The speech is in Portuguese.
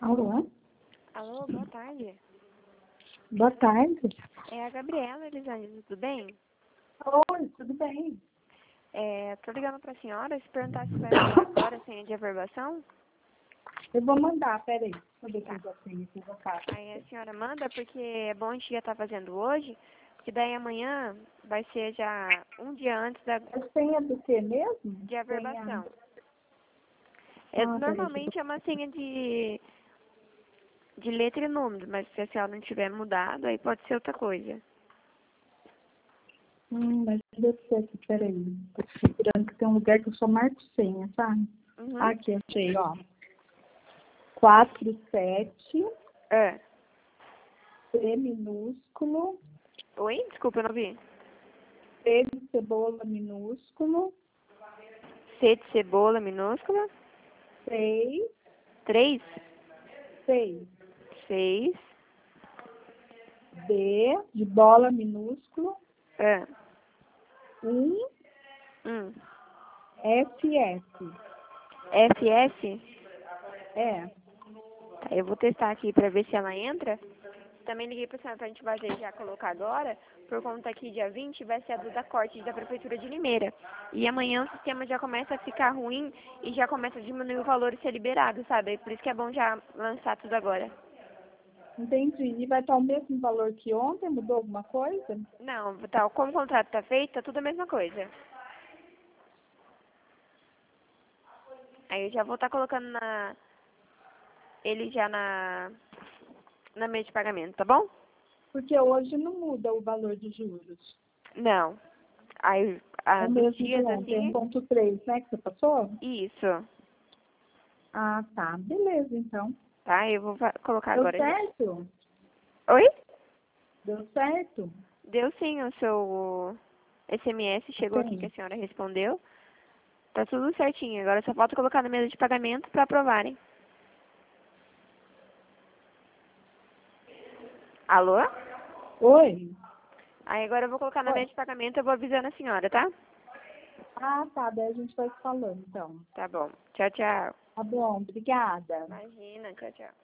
Alô? Alô, boa tarde. Boa tarde. É a Gabriela, Elisângela, tudo bem? Oi, tudo bem? Tô ligando pra senhora se perguntar se vai mandar agora a senha de averbação. Eu vou mandar, peraí. Deixa eu ver se Tá. eu já tenho aqui na casa. Aí a senhora manda porque é bom a gente já tá fazendo hoje, porque daí amanhã vai ser já um dia antes A senha do que mesmo? de Senha... averbação. Peraí, deixa eu... Normalmente é uma senha de letra e número, mas se a senhora não tiver mudado, aí pode ser outra coisa. Mas deve ser aqui, peraí. Tô procurando que tem um lugar que eu só marco senha, sabe? Uhum. Aqui, achei, ó. 47, É. C minúsculo, Oi? Desculpa, eu não vi. C de cebola minúsculo, C de cebola minúscula. 6, 3, 6. 6. B de bola minúsculo, É. 1, SS. FS? É. Tá, eu vou testar aqui pra ver se ela entra. Também liguei pra senhora pra gente fazer já colocar agora, por conta que dia 20 vai ser a da corte da Prefeitura de Limeira. E amanhã o sistema já começa a ficar ruim e já começa a diminuir o valor e ser liberado, sabe? Por isso que é bom já lançar tudo agora. Entendi. E vai estar o mesmo valor que ontem? Mudou alguma coisa? Não, tá, como o contrato tá feito, tá tudo a mesma coisa. Aí eu já vou estar colocando ele já na mesa de pagamento, tá bom? Porque hoje não muda o valor de juros. Não. Aí, É o dos mesmo de dias ontem, assim, 1,3, né, que você passou? isso. Ah, tá. Beleza, então. Tá, eu vou colocar Deu agora. certo? Oi? Deu certo? Deu sim o seu SMS, chegou aqui que Sim. a senhora respondeu. Tá tudo certinho. Agora só falta colocar na mesa de pagamento para aprovarem. Alô? Oi? Aí agora eu vou colocar na Oi? mesa de pagamento e eu vou avisando a senhora, tá? Ah, tá. Daí a gente vai se falando, então. Tá bom. Tchau, tchau. Tá bom. Obrigada. Imagina, tchau, tchau.